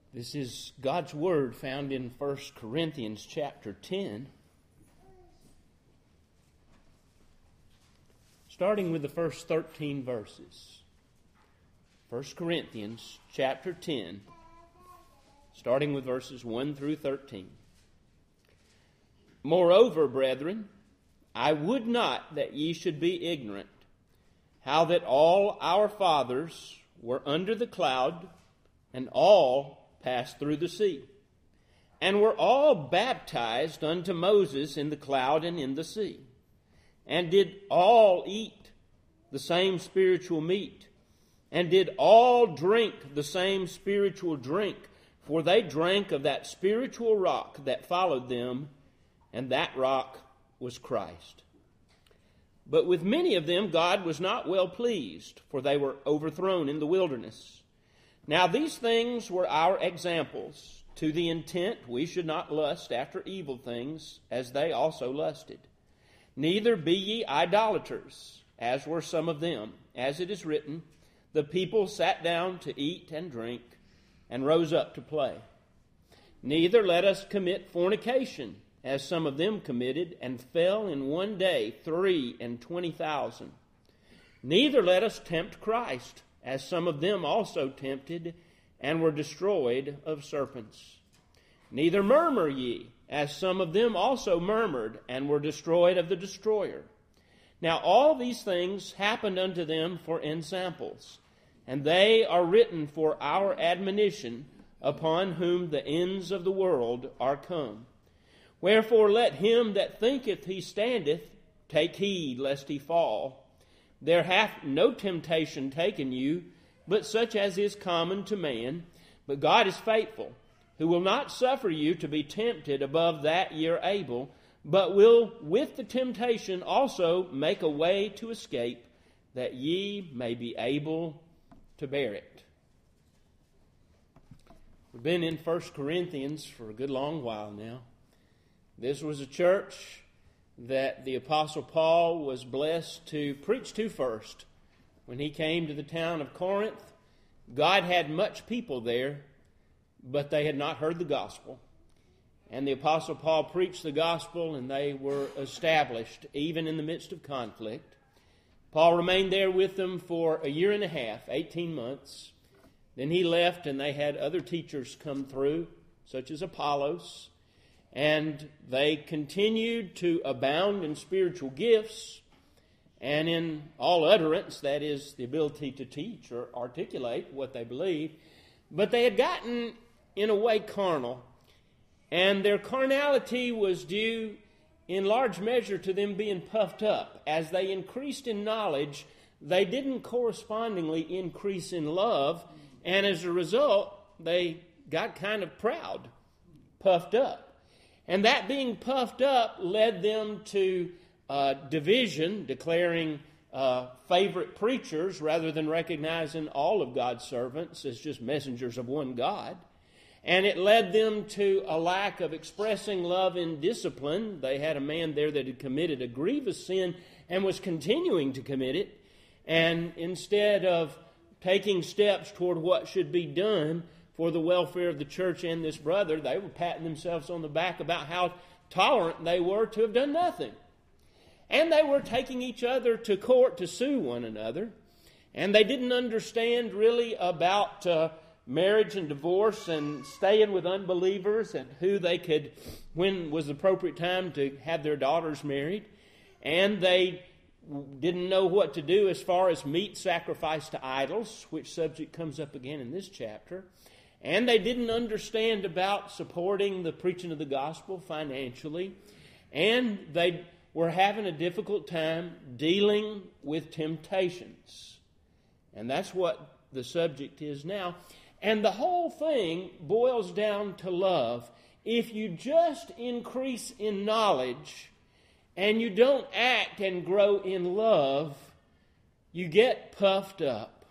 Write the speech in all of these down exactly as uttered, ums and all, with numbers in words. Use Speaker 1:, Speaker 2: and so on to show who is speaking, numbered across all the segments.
Speaker 1: This is God's Word found in First Corinthians chapter ten. Starting with the first thirteen verses. First Corinthians chapter ten, starting with verses one through thirteen. Moreover, brethren, I would not that ye should be ignorant, how that all our fathers were under the cloud, and all passed through the sea, and were all baptized unto Moses in the cloud and in the sea, and did all eat the same spiritual meat, and did all drink the same spiritual drink, for they drank of that spiritual rock that followed them, and that rock was Christ. But with many of them God was not well pleased, for they were overthrown in the wilderness. Now these things were our examples, to the intent we should not lust after evil things, as they also lusted. Neither be ye idolaters, as were some of them. As it is written, the people sat down to eat and drink, and rose up to play. Neither let us commit fornication, as some of them committed, and fell in one day three and twenty thousand. Neither let us tempt Christ, as some of them also tempted, and were destroyed of serpents. Neither murmur ye, as some of them also murmured, and were destroyed of the destroyer. Now all these things happened unto them for ensamples, and they are written for our admonition, upon whom the ends of the world are come. Wherefore let him that thinketh he standeth take heed lest he fall. There hath no temptation taken you, but such as is common to man. But God is faithful, who will not suffer you to be tempted above that ye are able, but will with the temptation also make a way to escape, that ye may be able to bear it. We've been in First Corinthians for a good long while now. This was a church that the Apostle Paul was blessed to preach to first. When he came to the town of Corinth, God had much people there, but they had not heard the gospel. And the Apostle Paul preached the gospel, and they were established, even in the midst of conflict. Paul remained there with them for a year and a half, eighteen months. Then he left, and they had other teachers come through, such as Apollos. And they continued to abound in spiritual gifts and in all utterance, that is, the ability to teach or articulate what they believed. But they had gotten, in a way, carnal. And their carnality was due, in large measure, to them being puffed up. As they increased in knowledge, they didn't correspondingly increase in love. And as a result, they got kind of proud, puffed up. And that being puffed up led them to uh, division, declaring uh, favorite preachers rather than recognizing all of God's servants as just messengers of one God. And it led them to a lack of expressing love in discipline. They had a man there that had committed a grievous sin and was continuing to commit it. And instead of taking steps toward what should be done for the welfare of the church and this brother, they were patting themselves on the back about how tolerant they were to have done nothing. And they were taking each other to court to sue one another. And they didn't understand really about uh, marriage and divorce and staying with unbelievers and who they could, when was the appropriate time to have their daughters married. And they didn't know what to do as far as meat sacrificed to idols, which subject comes up again in this chapter. And they didn't understand about supporting the preaching of the gospel financially. And they were having a difficult time dealing with temptations. And that's what the subject is now. And the whole thing boils down to love. If you just increase in knowledge and you don't act and grow in love, you get puffed up.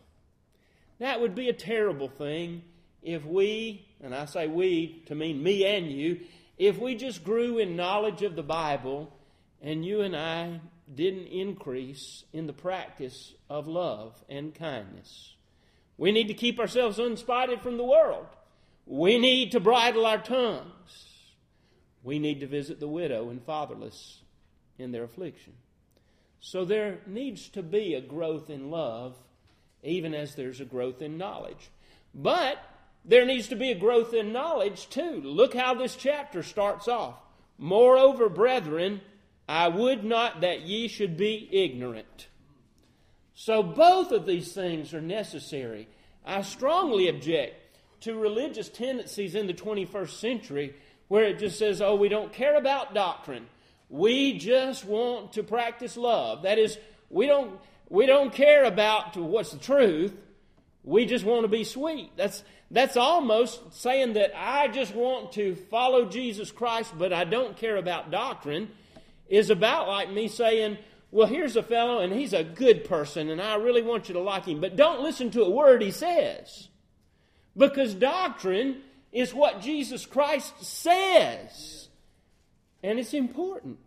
Speaker 1: That would be a terrible thing. If we, and I say we to mean me and you, if we just grew in knowledge of the Bible and you and I didn't increase in the practice of love and kindness. We need to keep ourselves unspotted from the world. We need to bridle our tongues. We need to visit the widow and fatherless in their affliction. So there needs to be a growth in love, even as there's a growth in knowledge. But there needs to be a growth in knowledge too. Look how this chapter starts off. Moreover, brethren, I would not that ye should be ignorant. So both of these things are necessary. I strongly object to religious tendencies in the twenty-first century where it just says, oh, we don't care about doctrine. We just want to practice love. That is, we don't we don't care about what's the truth. We just want to be sweet. That's that's almost saying that I just want to follow Jesus Christ, but I don't care about doctrine. Is about like me saying, well, here's a fellow and he's a good person and I really want you to like him, but don't listen to a word he says. Because doctrine is what Jesus Christ says. And it's important.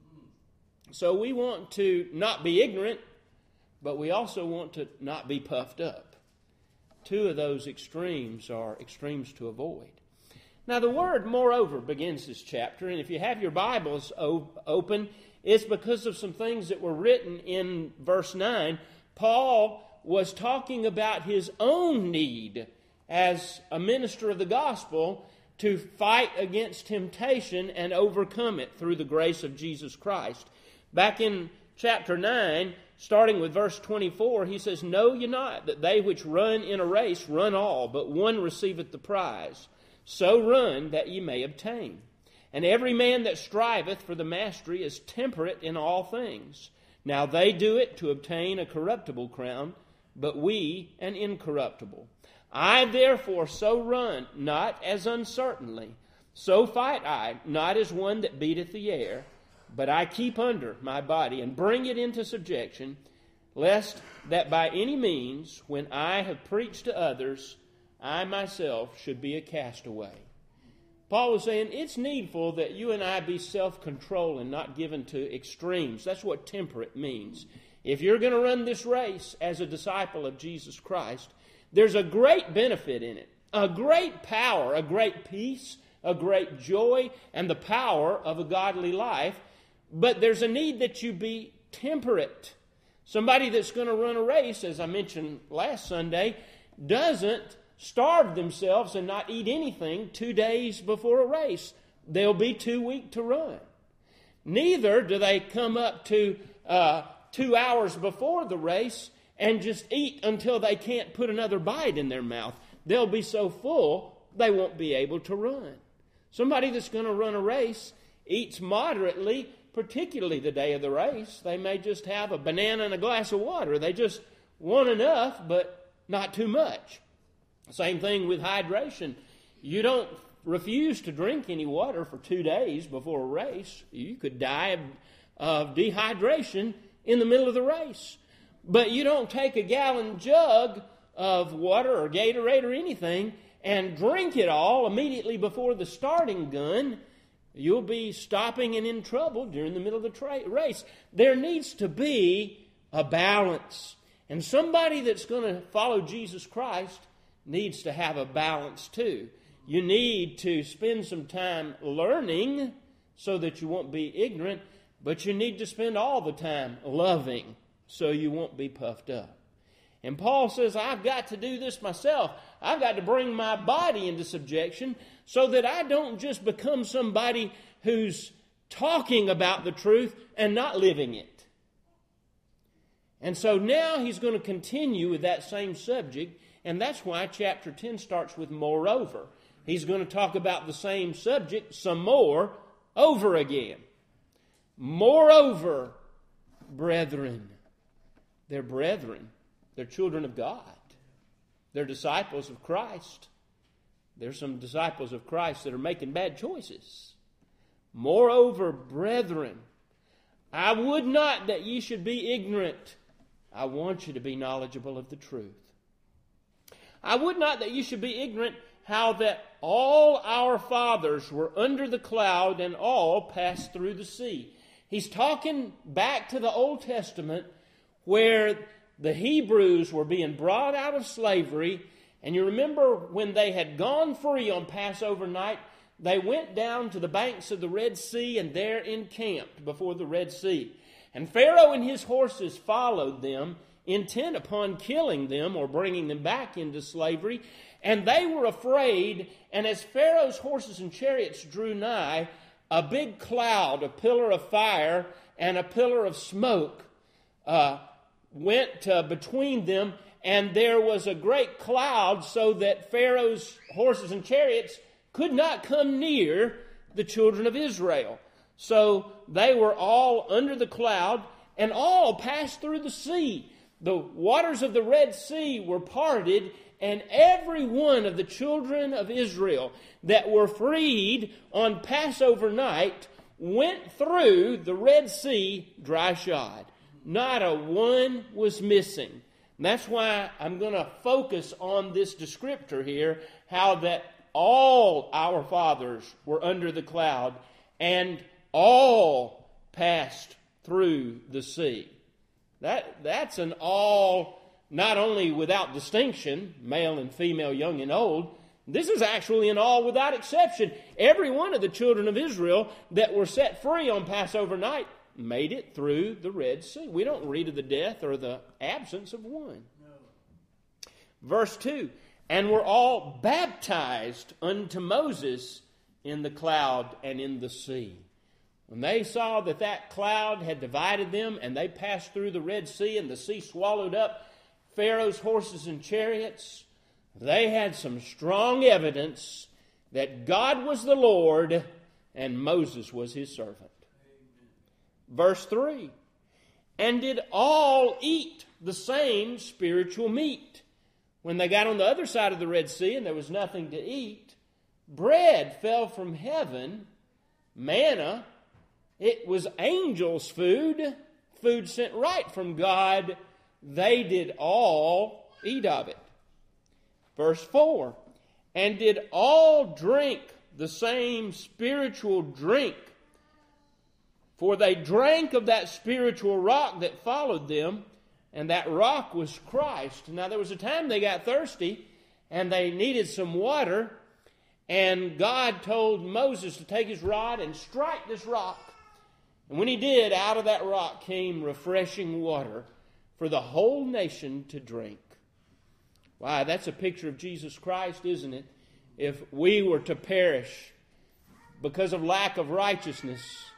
Speaker 1: So we want to not be ignorant, but we also want to not be puffed up. Two of those extremes are extremes to avoid. Now the word moreover begins this chapter, and if you have your Bibles open, it's because of some things that were written in verse nine. Paul was talking about his own need as a minister of the gospel to fight against temptation and overcome it through the grace of Jesus Christ. Back in chapter nine, starting with verse twenty-four, he says, Know ye not that they which run in a race run all, but one receiveth the prize? So run that ye may obtain. And every man that striveth for the mastery is temperate in all things. Now they do it to obtain a corruptible crown, but we an incorruptible. I therefore so run, not as uncertainly. So fight I, not as one that beateth the air, but I keep under my body and bring it into subjection, lest that by any means, when I have preached to others, I myself should be a castaway. Paul was saying it's needful that you and I be self-controlled and not given to extremes. That's what temperate means. If you're going to run this race as a disciple of Jesus Christ, there's a great benefit in it, a great power, a great peace, a great joy, and the power of a godly life. But there's a need that you be temperate. Somebody that's going to run a race, as I mentioned last Sunday, doesn't starve themselves and not eat anything two days before a race. They'll be too weak to run. Neither do they come up to uh, two hours before the race and just eat until they can't put another bite in their mouth. They'll be so full they won't be able to run. Somebody that's going to run a race eats moderately, particularly the day of the race. They may just have a banana and a glass of water. They just want enough, but not too much. Same thing with hydration. You don't refuse to drink any water for two days before a race. You could die of, of dehydration in the middle of the race. But you don't take a gallon jug of water or Gatorade or anything and drink it all immediately before the starting gun. You'll be stopping and in trouble during the middle of the tra- race. There needs to be a balance. And somebody that's going to follow Jesus Christ needs to have a balance too. You need to spend some time learning so that you won't be ignorant, but you need to spend all the time loving so you won't be puffed up. And Paul says, I've got to do this myself. I've got to bring my body into subjection so that I don't just become somebody who's talking about the truth and not living it. And so now he's going to continue with that same subject, and that's why chapter ten starts with moreover. He's going to talk about the same subject some more over again. Moreover, brethren. They're brethren. They're children of God. They're disciples of Christ. There's some disciples of Christ that are making bad choices. Moreover, brethren, I would not that ye should be ignorant. I want you to be knowledgeable of the truth. I would not that you should be ignorant how that all our fathers were under the cloud and all passed through the sea. He's talking back to the Old Testament where the Hebrews were being brought out of slavery And you remember when they had gone free on Passover night, they went down to the banks of the Red Sea and there encamped before the Red Sea. And Pharaoh and his horses followed them, intent upon killing them or bringing them back into slavery. And they were afraid, and as Pharaoh's horses and chariots drew nigh, a big cloud, a pillar of fire, and a pillar of smoke uh, went uh, between them, and there was a great cloud so that Pharaoh's horses and chariots could not come near the children of Israel. So they were all under the cloud, and all passed through the sea. The waters of the Red Sea were parted, and every one of the children of Israel that were freed on Passover night went through the Red Sea dry shod. Not a one was missing. And that's why I'm going to focus on this descriptor here, how that all our fathers were under the cloud, and all passed through the sea. That, that's an all, not only without distinction, male and female, young and old. This is actually an all without exception. Every one of the children of Israel that were set free on Passover night made it through the Red Sea. We don't read of the death or the absence of one. No. Verse two, and were all baptized unto Moses in the cloud and in the sea. When they saw that that cloud had divided them and they passed through the Red Sea and the sea swallowed up Pharaoh's horses and chariots, they had some strong evidence that God was the Lord and Moses was his servant. Amen. Verse three, and did all eat the same spiritual meat. When they got on the other side of the Red Sea and there was nothing to eat, bread fell from heaven, manna. It was angels' food, food sent right from God. They did all eat of it. Verse four, and did all drink the same spiritual drink, for they drank of that spiritual rock that followed them, and that rock was Christ. Now there was a time they got thirsty, and they needed some water, and God told Moses to take his rod and strike this rock. And when he did, out of that rock came refreshing water for the whole nation to drink. Why, that's a picture of Jesus Christ, isn't it? If we were to perish because of lack of righteousness,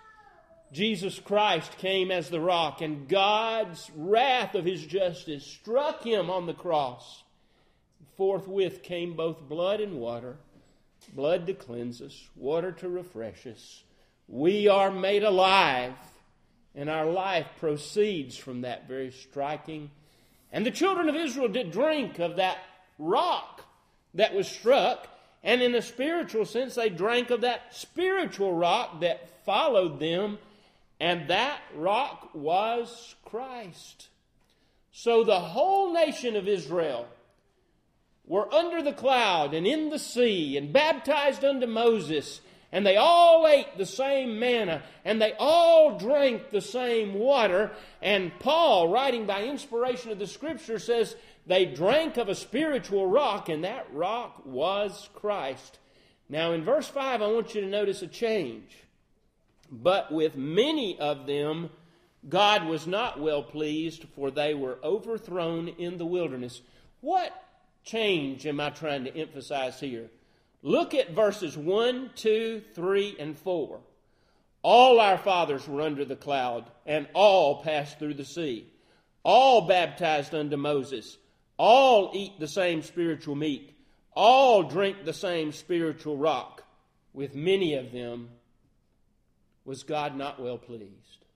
Speaker 1: Jesus Christ came as the rock, and God's wrath of his justice struck him on the cross. Forthwith came both blood and water, blood to cleanse us, water to refresh us. We are made alive, and our life proceeds from that very striking. And the children of Israel did drink of that rock that was struck, and in a spiritual sense, they drank of that spiritual rock that followed them, and that rock was Christ. So the whole nation of Israel were under the cloud and in the sea and baptized unto Moses, and they all ate the same manna, and they all drank the same water. And Paul, writing by inspiration of the Scripture, says they drank of a spiritual rock, and that rock was Christ. Now in verse five, I want you to notice a change. But with many of them God was not well pleased, for they were overthrown in the wilderness. What change am I trying to emphasize here? Look at verses one, two, three, and four. All our fathers were under the cloud, and all passed through the sea. All baptized unto Moses. All eat the same spiritual meat. All drink the same spiritual rock. With many of them was God not well pleased.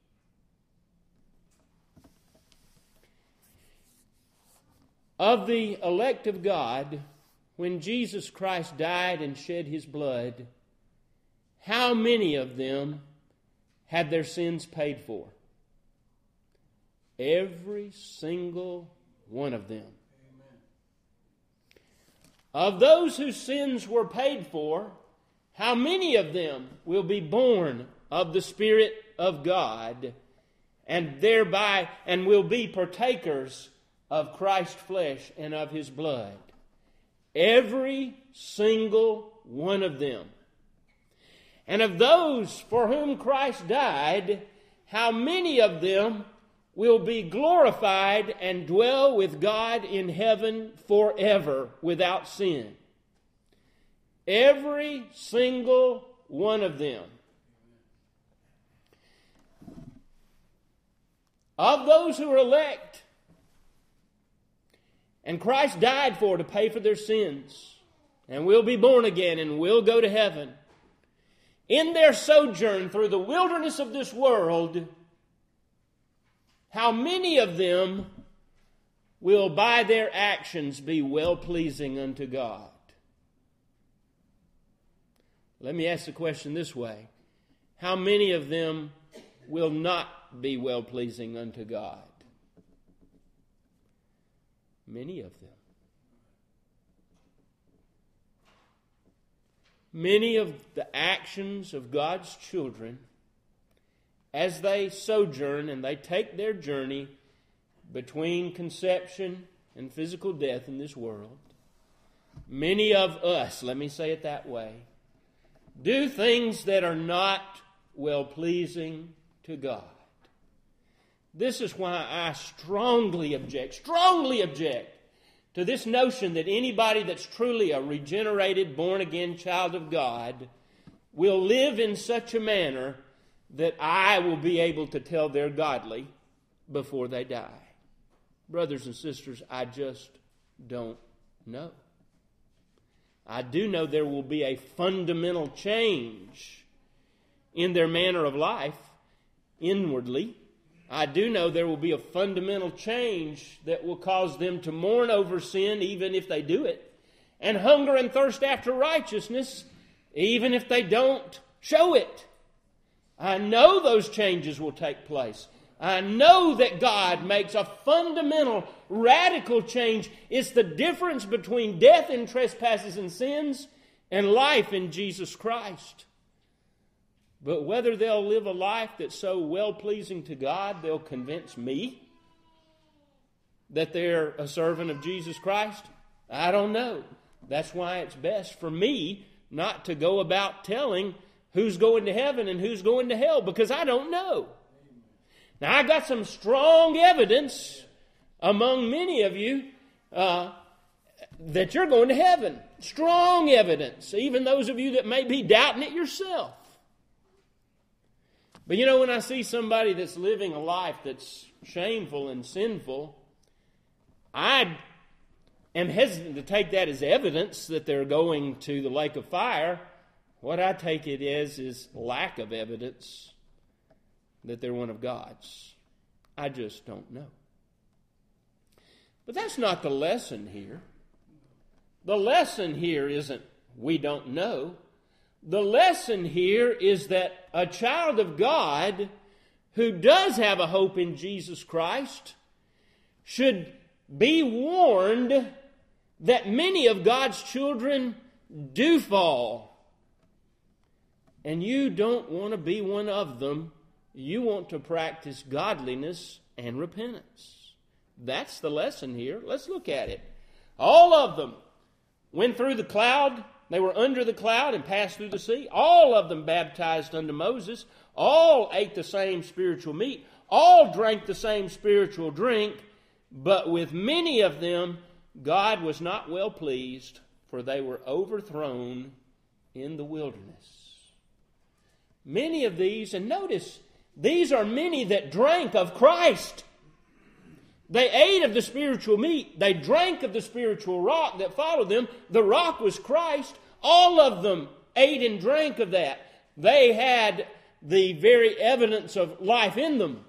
Speaker 1: Of the elect of God, when Jesus Christ died and shed his blood, how many of them had their sins paid for? Every single one of them. Amen. Of those whose sins were paid for, how many of them will be born of the Spirit of God, and thereby and will be partakers of Christ's flesh and of his blood? Every single one of them. And of those for whom Christ died, how many of them will be glorified and dwell with God in heaven forever without sin? Every single one of them. Of those who are elect, and Christ died for to pay for their sins, and will be born again and will go to heaven, in their sojourn through the wilderness of this world, how many of them will by their actions be well-pleasing unto God? Let me ask the question this way. How many of them will not be well-pleasing unto God? Many of them. Many of the actions of God's children, as they sojourn and they take their journey between conception and physical death in this world, many of us, let me say it that way, do things that are not well-pleasing to God. This is why I strongly object, strongly object to this notion that anybody that's truly a regenerated, born-again child of God will live in such a manner that I will be able to tell they're godly before they die. Brothers and sisters, I just don't know. I do know there will be a fundamental change in their manner of life inwardly. I do know there will be a fundamental change that will cause them to mourn over sin even if they do it, and hunger and thirst after righteousness even if they don't show it. I know those changes will take place. I know that God makes a fundamental, radical change. It's the difference between death in trespasses and sins and life in Jesus Christ. But whether they'll live a life that's so well-pleasing to God, they'll convince me that they're a servant of Jesus Christ, I don't know. That's why it's best for me not to go about telling who's going to heaven and who's going to hell, because I don't know. Now, I got some strong evidence among many of you uh, that you're going to heaven. Strong evidence, even those of you that may be doubting it yourself. But you know, when I see somebody that's living a life that's shameful and sinful, I am hesitant to take that as evidence that they're going to the lake of fire. What I take it as is lack of evidence that they're one of God's. I just don't know. But that's not the lesson here. The lesson here isn't we don't know. The lesson here is that a child of God who does have a hope in Jesus Christ should be warned that many of God's children do fall. And you don't want to be one of them. You want to practice godliness and repentance. That's the lesson here. Let's look at it. All of them went through the cloud. They were under the cloud and passed through the sea. All of them baptized unto Moses. All ate the same spiritual meat. All drank the same spiritual drink. But with many of them, God was not well pleased, for they were overthrown in the wilderness. Many of these, and notice, these are many that drank of Christ. They ate of the spiritual meat. They drank of the spiritual rock that followed them. The rock was Christ. All of them ate and drank of that. They had the very evidence of life in them.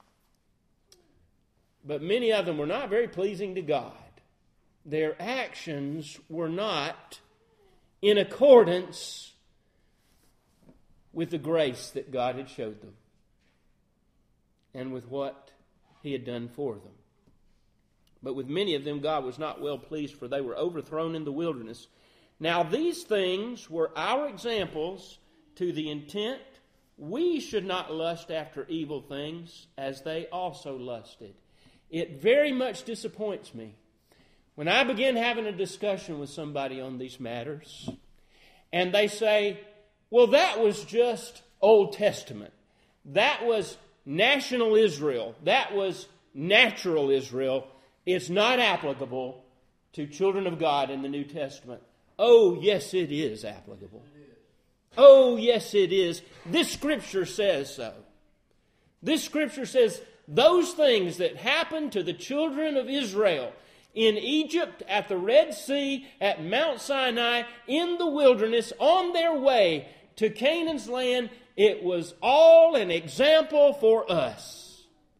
Speaker 1: But many of them were not very pleasing to God. Their actions were not in accordance with the grace that God had showed them and with what He had done for them. But with many of them, God was not well pleased, for they were overthrown in the wilderness. Now, these things were our examples to the intent we should not lust after evil things as they also lusted. It very much disappoints me When I begin having a discussion with somebody on these matters, and they say, well, that was just Old Testament. That was national Israel. That was natural Israel. It's not applicable to children of God in the New Testament. Oh, yes, it is applicable. Oh, yes, it is. This Scripture says so. This Scripture says those things that happened to the children of Israel in Egypt, at the Red Sea, at Mount Sinai, in the wilderness, on their way to Canaan's land, it was all an example for us.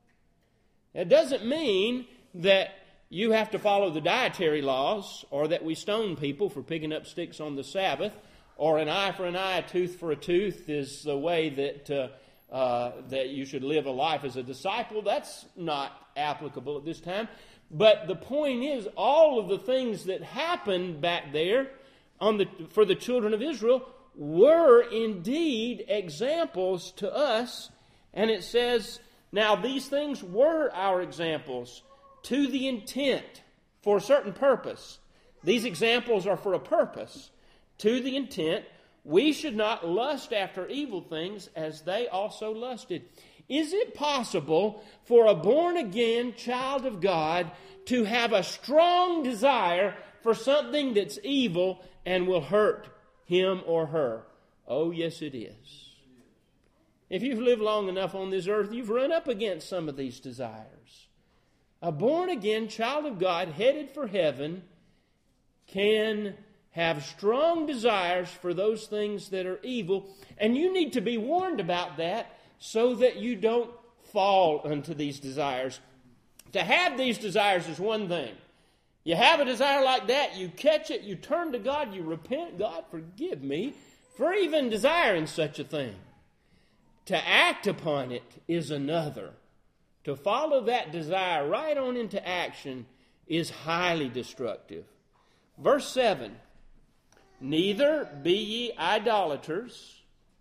Speaker 1: It doesn't mean that you have to follow the dietary laws, or that we stone people for picking up sticks on the Sabbath, or an eye for an eye, a tooth for a tooth is the way that uh, uh, that you should live a life as a disciple. That's not applicable at this time. But the point is, all of the things that happened back there on the for the children of Israel were indeed examples to us. And it says, now these things were our examples to the intent, for a certain purpose. These examples are for a purpose. To the intent, we should not lust after evil things as they also lusted. Is it possible for a born-again child of God to have a strong desire for something that's evil and will hurt him or her? Oh, yes, it is. If you've lived long enough on this earth, you've run up against some of these desires. A born-again child of God headed for heaven can have strong desires for those things that are evil, and you need to be warned about that so that you don't fall into these desires. To have these desires is one thing. You have a desire like that, you catch it, you turn to God, you repent, God, forgive me for even desiring such a thing. To act upon it is another. To follow that desire right on into action is highly destructive. Verse seven, neither be ye idolaters,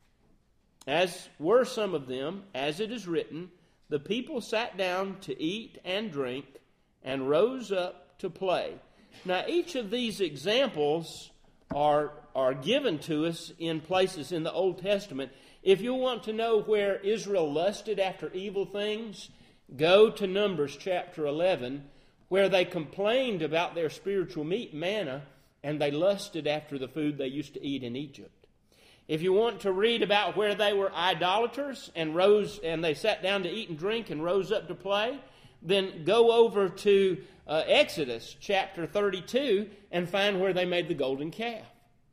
Speaker 1: as were some of them, as it is written, the people sat down to eat and drink and rose up to play. Now, each of these examples are, are given to us in places in the Old Testament. If you want to know where Israel lusted after evil things, go to Numbers chapter eleven, where they complained about their spiritual meat, manna, and they lusted after the food they used to eat in Egypt. If you want to read about where they were idolaters and rose and they sat down to eat and drink and rose up to play, then go over to uh, Exodus chapter thirty-two and find where they made the golden calf.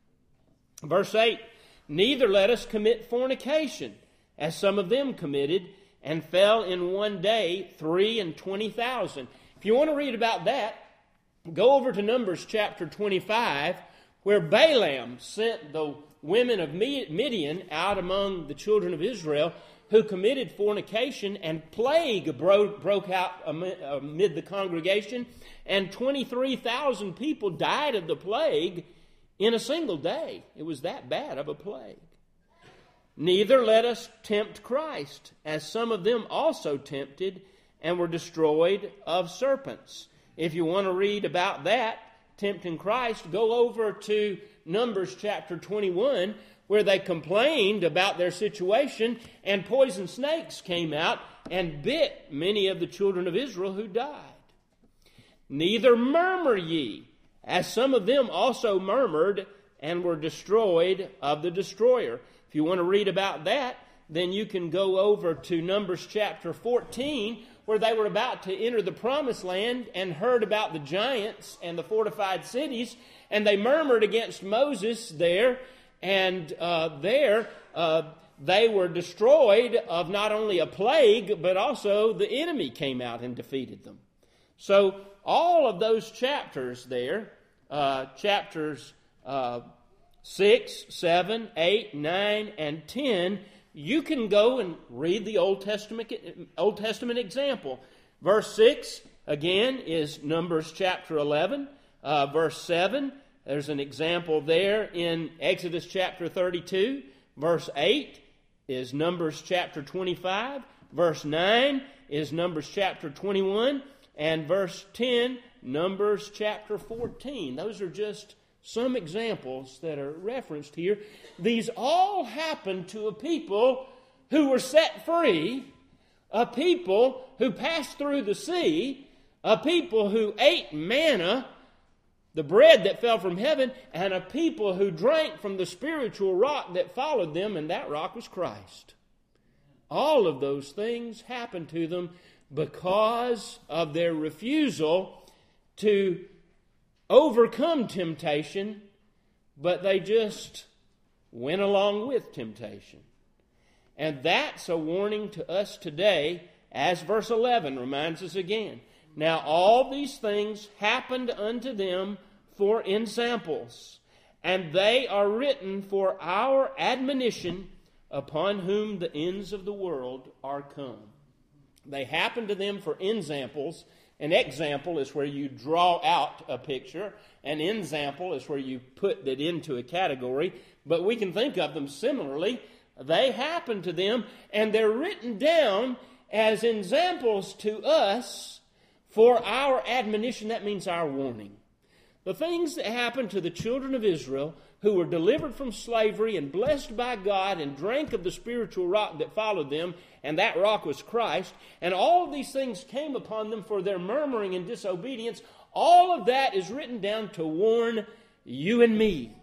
Speaker 1: Verse eight, neither let us commit fornication, as some of them committed, and fell in one day three and twenty thousand. If you want to read about that, go over to Numbers chapter twenty-five, where Balaam sent the women of Midian out among the children of Israel who committed fornication, and plague broke, broke out amid the congregation, and twenty-three thousand people died of the plague in a single day. It was that bad of a plague. Neither let us tempt Christ, as some of them also tempted and were destroyed of serpents. If you want to read about that, tempting Christ, go over to Numbers chapter twenty-one, where they complained about their situation, and poison snakes came out and bit many of the children of Israel who died. Neither murmur ye, as some of them also murmured and were destroyed of the destroyer. If you want to read about that, then you can go over to Numbers chapter fourteen, where they were about to enter the promised land and heard about the giants and the fortified cities, and they murmured against Moses there, and uh, there uh, they were destroyed of not only a plague, but also the enemy came out and defeated them. So all of those chapters there, uh, chapters uh, six, seven, eight, nine, and ten, you can go and read the Old Testament Old Testament example. Verse six, again, is Numbers chapter eleven. Uh, verse seven, there's an example there in Exodus chapter thirty-two. Verse eight is Numbers chapter twenty-five. Verse nine is Numbers chapter twenty-one. And verse ten Numbers chapter fourteen. Those are just some examples that are referenced here. These all happened to a people who were set free, a people who passed through the sea, a people who ate manna, the bread that fell from heaven, and a people who drank from the spiritual rock that followed them, and that rock was Christ. All of those things happened to them because of their refusal to overcome temptation, but they just went along with temptation. And that's a warning to us today, as verse eleven reminds us again. Now all these things happened unto them for ensamples, and they are written for our admonition, upon whom the ends of the world are come. They happened to them for ensamples. An example is where you draw out a picture. An ensample is where you put that into a category. But we can think of them similarly. They happened to them, and they're written down as ensamples to us for our admonition. That means our warning. The things that happened to the children of Israel who were delivered from slavery and blessed by God and drank of the spiritual rock that followed them, and that rock was Christ, and all of these things came upon them for their murmuring and disobedience. All of that is written down to warn you and me.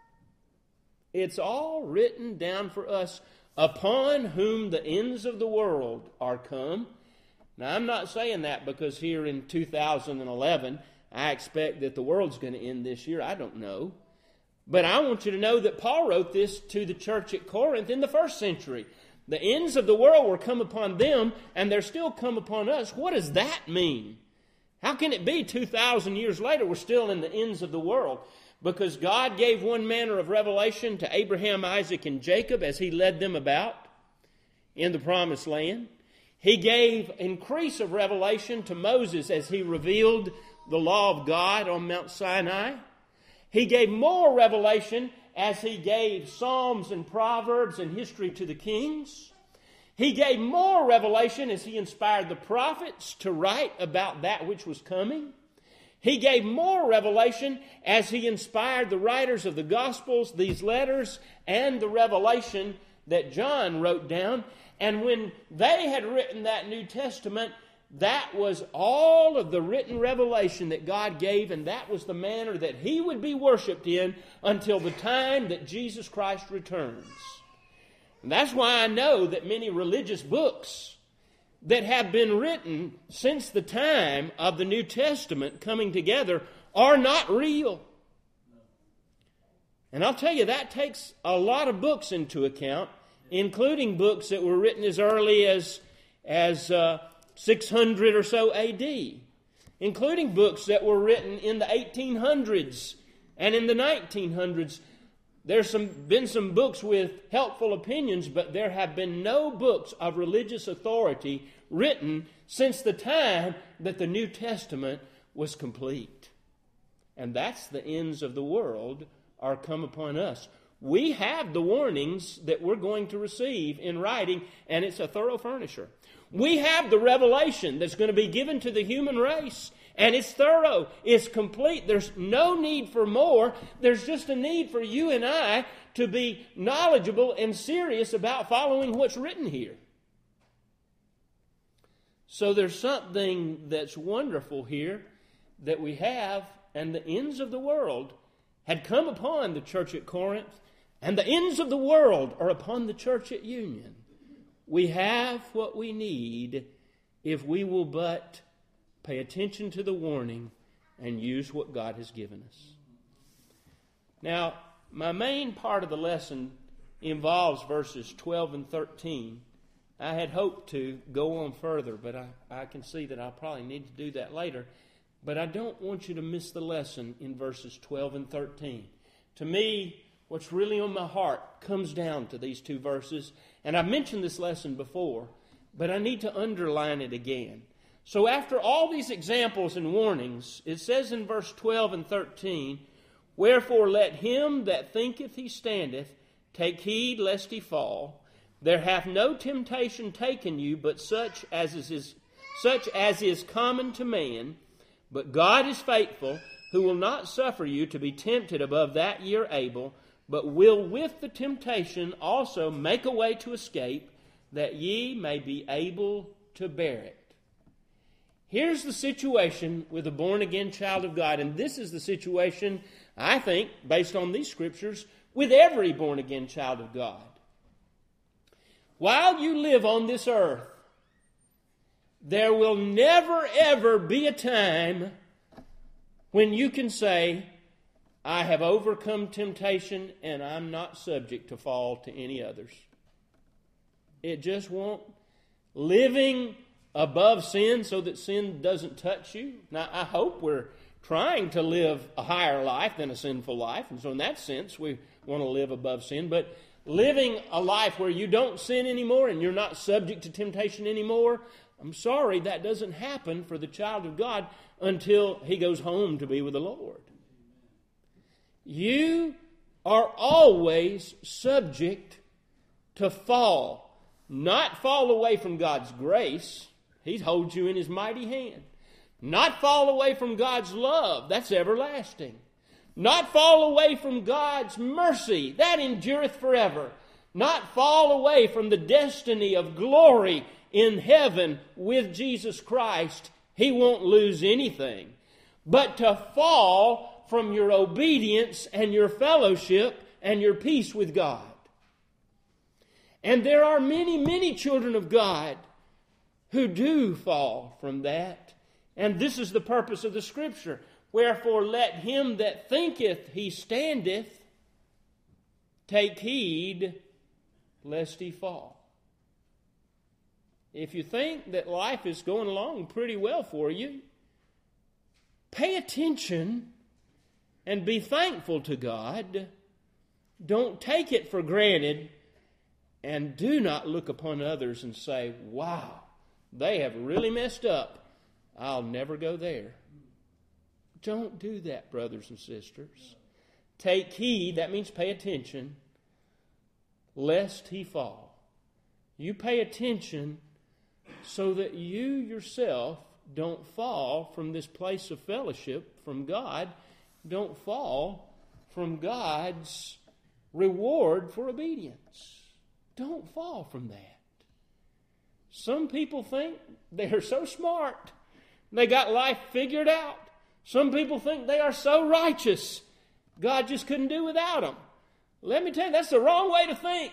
Speaker 1: It's all written down for us, upon whom the ends of the world are come. Now, I'm not saying that because here in two thousand eleven, I expect that the world's going to end this year. I don't know. But I want you to know that Paul wrote this to the church at Corinth in the first century. The ends of the world were come upon them, and they're still come upon us. What does that mean? How can it be two thousand years later we're still in the ends of the world? Because God gave one manner of revelation to Abraham, Isaac, and Jacob as he led them about in the promised land. He gave increase of revelation to Moses as he revealed the law of God on Mount Sinai. He gave more revelation as he gave Psalms and Proverbs and history to the kings. He gave more revelation as he inspired the prophets to write about that which was coming. He gave more revelation as he inspired the writers of the Gospels, these letters, and the revelation that John wrote down. And when they had written that New Testament, that was all of the written revelation that God gave, and that was the manner that he would be worshiped in until the time that Jesus Christ returns. And that's why I know that many religious books that have been written since the time of the New Testament coming together are not real. And I'll tell you, that takes a lot of books into account, including books that were written as early as, as uh, six hundred or so A D, including books that were written in the eighteen hundreds and in the nineteen hundreds. There's some, been some books with helpful opinions, but there have been no books of religious authority written since the time that the New Testament was complete. And that's the ends of the world are come upon us. We have the warnings that we're going to receive in writing, and it's a thorough furnisher. We have the revelation that's going to be given to the human race, and it's thorough, it's complete. There's no need for more. There's just a need for you and I to be knowledgeable and serious about following what's written here. So there's something that's wonderful here that we have, and the ends of the world had come upon the church at Corinth, and the ends of the world are upon the church at Union. We have what we need if we will but pay attention to the warning and use what God has given us. Now, my main part of the lesson involves verses twelve and thirteen. I had hoped to go on further, but I, I can see that I'll probably need to do that later. But I don't want you to miss the lesson in verses twelve and thirteen. To me, what's really on my heart comes down to these two verses. And I've mentioned this lesson before, but I need to underline it again. So after all these examples and warnings, it says in verse twelve and thirteen, "Wherefore let him that thinketh he standeth take heed lest he fall. There hath no temptation taken you, but such as is, such as is common to man. But God is faithful, who will not suffer you to be tempted above that ye are able, but will with the temptation also make a way to escape, that ye may be able to bear it. Here's the situation with a born-again child of God, and this is the situation, I think, based on these scriptures, with every born-again child of God. While you live on this earth, there will never, ever be a time when you can say, I have overcome temptation and I'm not subject to fall to any others. It just won't. Living above sin so that sin doesn't touch you. Now, I hope we're trying to live a higher life than a sinful life. And so in that sense, we want to live above sin. But living a life where you don't sin anymore and you're not subject to temptation anymore, I'm sorry, that doesn't happen for the child of God until he goes home to be with the Lord. You are always subject to fall. Not fall away from God's grace. He holds you in His mighty hand. Not fall away from God's love. That's everlasting. Not fall away from God's mercy. That endureth forever. Not fall away from the destiny of glory in heaven with Jesus Christ. He won't lose anything. But to fall from your obedience and your fellowship and your peace with God. And there are many, many children of God who do fall from that. And this is the purpose of the Scripture. Wherefore let him that thinketh he standeth take heed lest he fall. If you think that life is going along pretty well for you, pay attention and be thankful to God. Don't take it for granted. And do not look upon others and say, wow, they have really messed up. I'll never go there. Don't do that, brothers and sisters. Take heed, that means pay attention, lest he fall. You pay attention so that you yourself don't fall from this place of fellowship from God. Don't fall from God's reward for obedience. Don't fall from that. Some people think they're so smart. They got life figured out. Some people think they are so righteous. God just couldn't do without them. Let me tell you, that's the wrong way to think.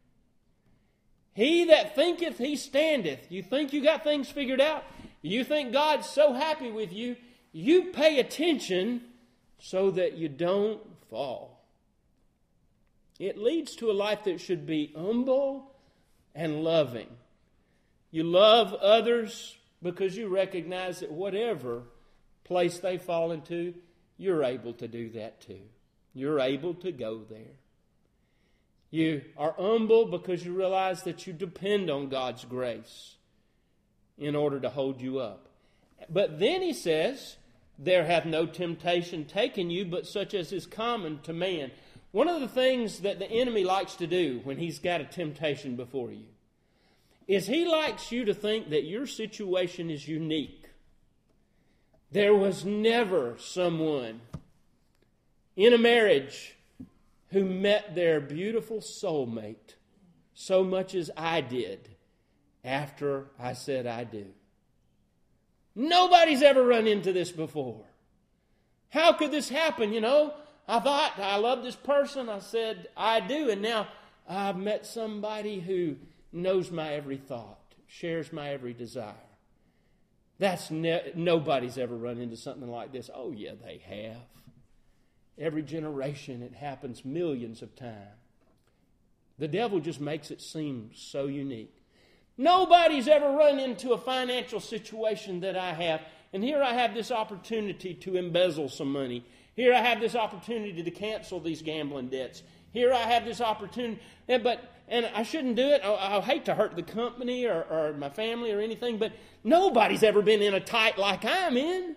Speaker 1: He that thinketh he standeth. You think you got things figured out? You think God's so happy with you? You pay attention so that you don't fall. It leads to a life that should be humble and loving. You love others because you recognize that whatever place they fall into, you're able to do that too. You're able to go there. You are humble because you realize that you depend on God's grace in order to hold you up. But then he says, there hath no temptation taken you, but such as is common to man. One of the things that the enemy likes to do when he's got a temptation before you is he likes you to think that your situation is unique. There was never someone in a marriage who met their beautiful soulmate so much as I did after I said I do. Nobody's ever run into this before. How could this happen, you know? I thought, I love this person. I said, I do. And now I've met somebody who knows my every thought, shares my every desire. That's ne- nobody's ever run into something like this. Oh, yeah, they have. Every generation, it happens millions of times. The devil just makes it seem so unique. Nobody's ever run into a financial situation that I have. And here I have this opportunity to embezzle some money. Here I have this opportunity to cancel these gambling debts. Here I have this opportunity, and, but and I shouldn't do it. I, I hate to hurt the company or, or my family or anything, but nobody's ever been in a tight like I'm in.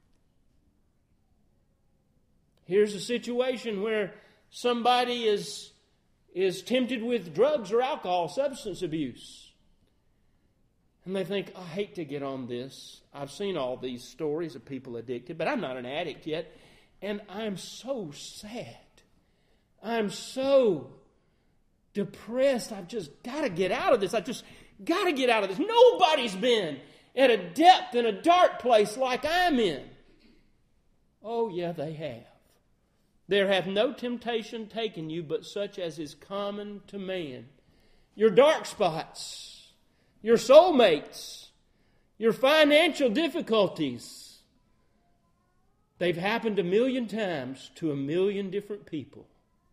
Speaker 1: Here's a situation where somebody is, is tempted with drugs or alcohol, substance abuse. And they think, I hate to get on this. I've seen all these stories of people addicted, but I'm not an addict yet. And I'm so sad. I'm so depressed. I've just got to get out of this. I just got to get out of this. Nobody's been at a depth in a dark place like I'm in. Oh, yeah, they have. There hath no temptation taken you but such as is common to man. Your dark spots, your soulmates, your financial difficulties, they've happened a million times to a million different people.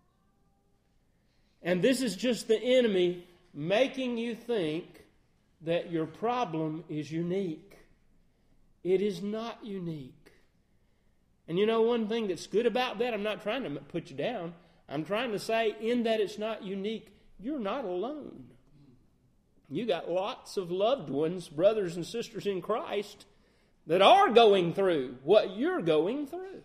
Speaker 1: And this is just the enemy making you think that your problem is unique. It is not unique. And you know one thing that's good about that, I'm not trying to put you down. I'm trying to say in that it's not unique, you're not alone. You got lots of loved ones, brothers and sisters in Christ, that are going through what you're going through.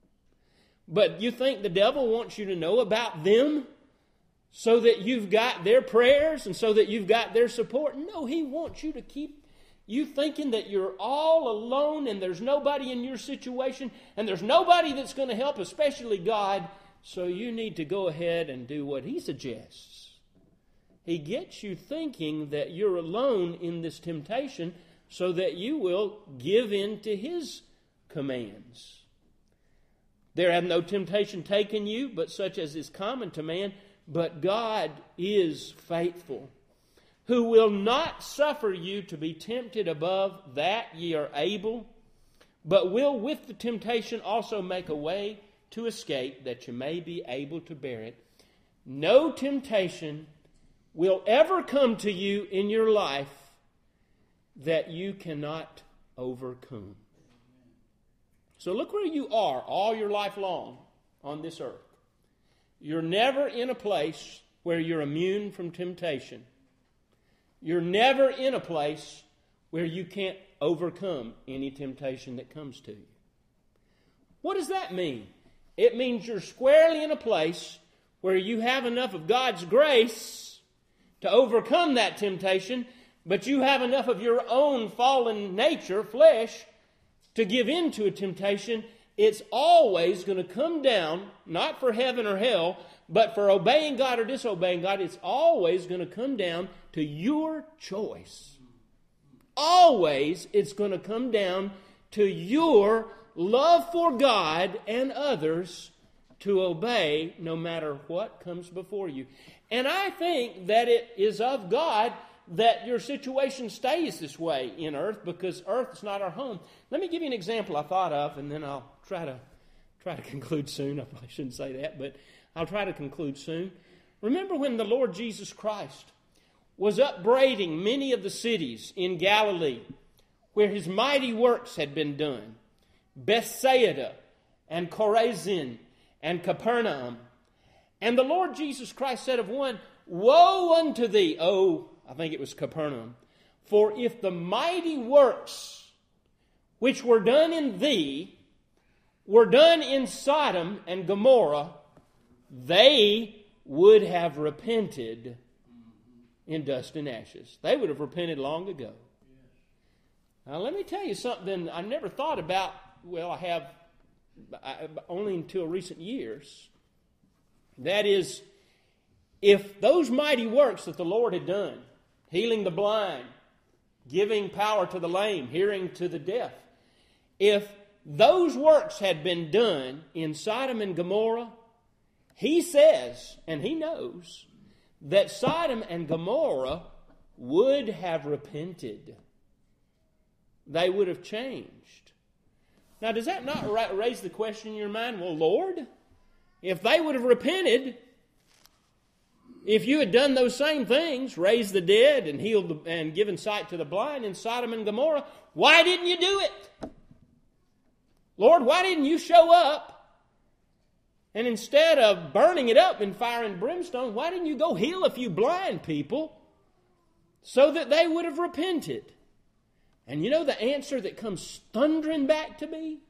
Speaker 1: But you think the devil wants you to know about them so that you've got their prayers and so that you've got their support? No, he wants you to keep you thinking that you're all alone and there's nobody in your situation and there's nobody that's going to help, especially God. So you need to go ahead and do what he suggests. He gets you thinking that you're alone in this temptation so that you will give in to his commands. There hath no temptation taken you, but such as is common to man. But God is faithful, who will not suffer you to be tempted above that ye are able, but will with the temptation also make a way to escape, that you may be able to bear it. No temptation will ever come to you in your life that you cannot overcome. So look where you are all your life long on this earth. You're never in a place where you're immune from temptation. You're never in a place where you can't overcome any temptation that comes to you. What does that mean? It means you're squarely in a place where you have enough of God's grace to overcome that temptation, but you have enough of your own fallen nature, flesh, to give in to a temptation. It's always going to come down, not for heaven or hell, but for obeying God or disobeying God. It's always going to come down to your choice. Always it's going to come down to your love for God and others to obey no matter what comes before you. And I think that it is of God that your situation stays this way in earth, because earth is not our home. Let me give you an example I thought of, and then I'll try to try to conclude soon. I probably shouldn't say that, but I'll try to conclude soon. Remember when the Lord Jesus Christ was upbraiding many of the cities in Galilee where his mighty works had been done, Bethsaida and Chorazin and Capernaum. And the Lord Jesus Christ said of one, "Woe unto thee, O," I think it was Capernaum, "for if the mighty works which were done in thee were done in Sodom and Gomorrah, they would have repented in dust and ashes." They would have repented long ago. Now let me tell you something I never thought about. Well, I have I, only until recent years. That is, if those mighty works that the Lord had done, healing the blind, giving power to the lame, hearing to the deaf, if those works had been done in Sodom and Gomorrah, he says, and he knows, that Sodom and Gomorrah would have repented. They would have changed. Now, does that not raise the question in your mind? Well, Lord, if they would have repented, if you had done those same things, raised the dead and healed the, and given sight to the blind in Sodom and Gomorrah, why didn't you do it? Lord, why didn't you show up? And instead of burning it up in fire and brimstone, why didn't you go heal a few blind people so that they would have repented? And you know the answer that comes thundering back to me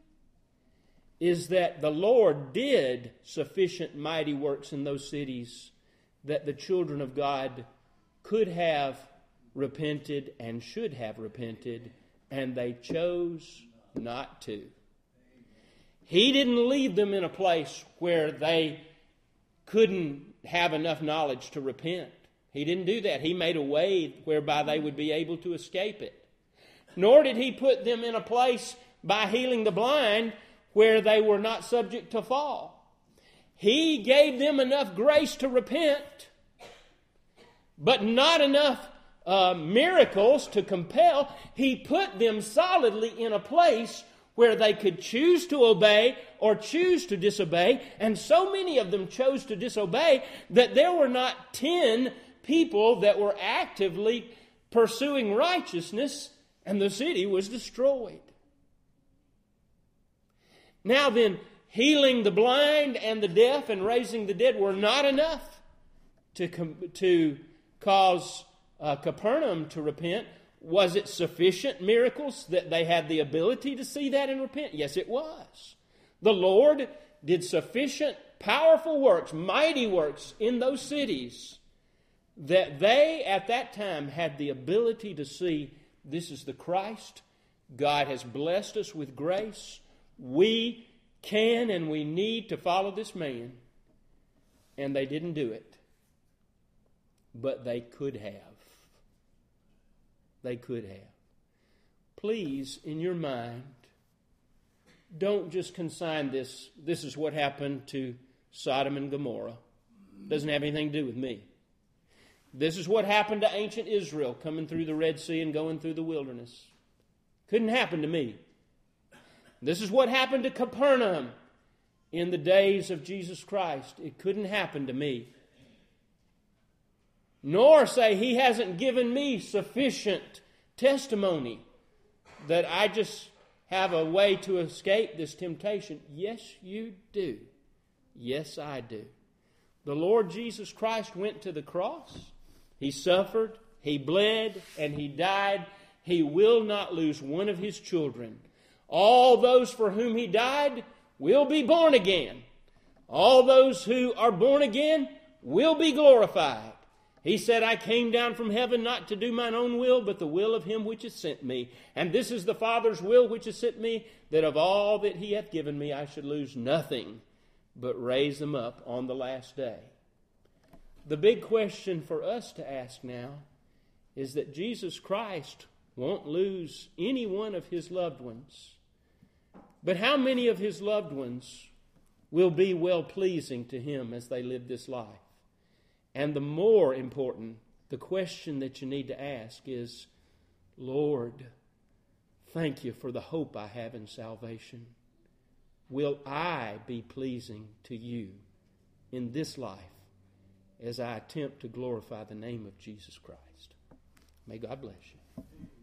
Speaker 1: is that the Lord did sufficient mighty works in those cities that the children of God could have repented and should have repented, and they chose not to. He didn't leave them in a place where they couldn't have enough knowledge to repent. He didn't do that. He made a way whereby they would be able to escape it. Nor did He put them in a place by healing the blind where they were not subject to fall. He gave them enough grace to repent, but not enough uh, miracles to compel. He put them solidly in a place where they could choose to obey or choose to disobey. And so many of them chose to disobey that there were not ten people that were actively pursuing righteousness, and the city was destroyed. Now then, healing the blind and the deaf and raising the dead were not enough to, com- to cause uh, Capernaum to repent. Was it sufficient miracles that they had the ability to see that and repent? Yes, it was. The Lord did sufficient, powerful works, mighty works in those cities that they at that time had the ability to see this is the Christ. God has blessed us with grace. We can and we need to follow this man. And they didn't do it. But they could have. They could have. Please, in your mind, don't just consign this. This is what happened to Sodom and Gomorrah. It doesn't have anything to do with me. This is what happened to ancient Israel coming through the Red Sea and going through the wilderness. Couldn't happen to me. This is what happened to Capernaum in the days of Jesus Christ. It couldn't happen to me. Nor say He hasn't given me sufficient testimony that I just have a way to escape this temptation. Yes, you do. Yes, I do. The Lord Jesus Christ went to the cross. He suffered, He bled, and He died. He will not lose one of His children. All those for whom He died will be born again. All those who are born again will be glorified. He said, I came down from heaven not to do mine own will, but the will of Him which has sent me. And this is the Father's will which has sent me, that of all that He hath given me I should lose nothing, but raise them up on the last day. The big question for us to ask now is that Jesus Christ won't lose any one of His loved ones. But how many of His loved ones will be well-pleasing to Him as they live this life? And the more important, the question that you need to ask is, Lord, thank You for the hope I have in salvation. Will I be pleasing to You in this life as I attempt to glorify the name of Jesus Christ? May God bless you.